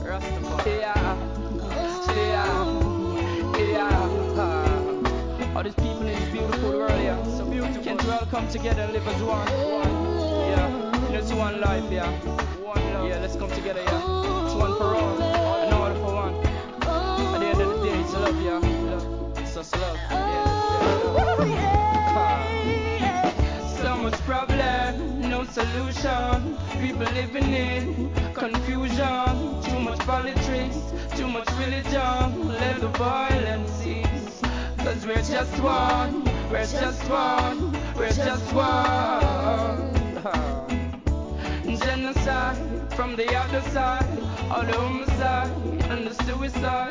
Rastafari. Yeah. All these people in this beautiful world, yeah. So beautiful. Can't we all come together and live as one? Yeah. It's one life, yeah. One love. Yeah, let's come together, yeah. It's one for all, and all for one. At the end of the day, it's love, yeah. Love. It's just love. So much problem, no solution. People living in confusion. Too much politics, too much religion. Let the violence cease. Cause we're just one, we're just one, we're just one. Genocide from the other side, all the homicide and the suicide.